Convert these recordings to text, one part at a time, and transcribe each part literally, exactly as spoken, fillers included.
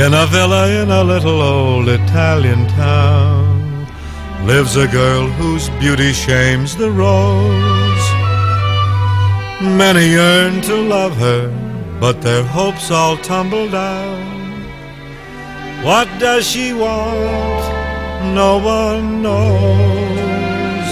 In a villa in a little old Italian town lives a girl whose beauty shames the rose. Many yearn to love her, but their hopes all tumble down. What does she want? No one knows.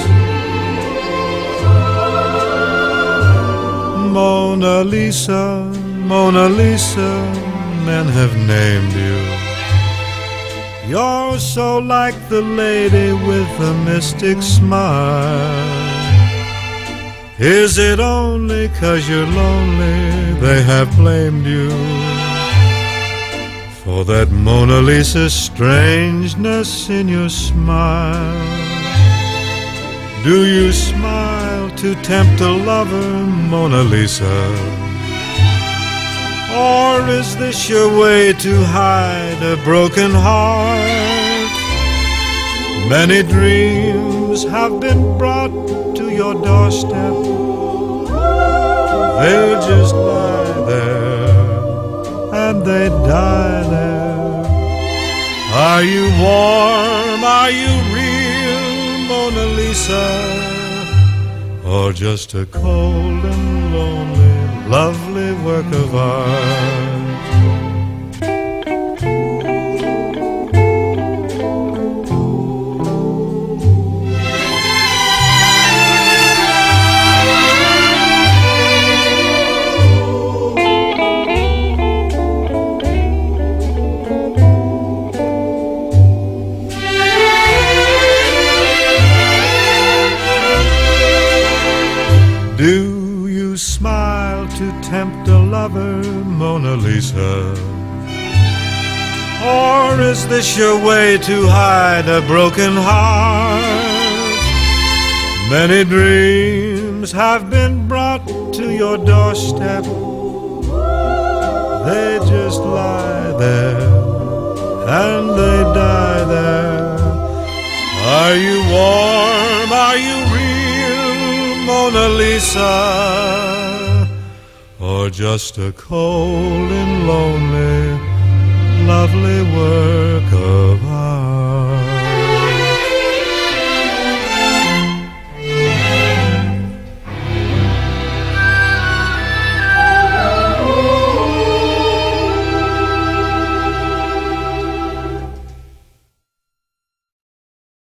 Mona Lisa, Mona Lisa, men have named you. You're so like the lady with the mystic smile. Is it only 'cause you're lonely they have blamed you for that Mona Lisa strangeness in your smile? Do you smile to tempt a lover, Mona Lisa? Or is this your way to hide a broken heart? Many dreams have been brought to your doorstep. They just lie there and they die there. Are you warm? Are you real, Mona Lisa? Or just a cold and lonely, lovely work of art? Do you smile to tempt a lover, Mona Lisa? Or is this your way to hide a broken heart? Many dreams have been brought to your doorstep. They just lie there and they die there. Are you warm? Are you real, Mona Lisa? Or just a cold and lonely, lovely word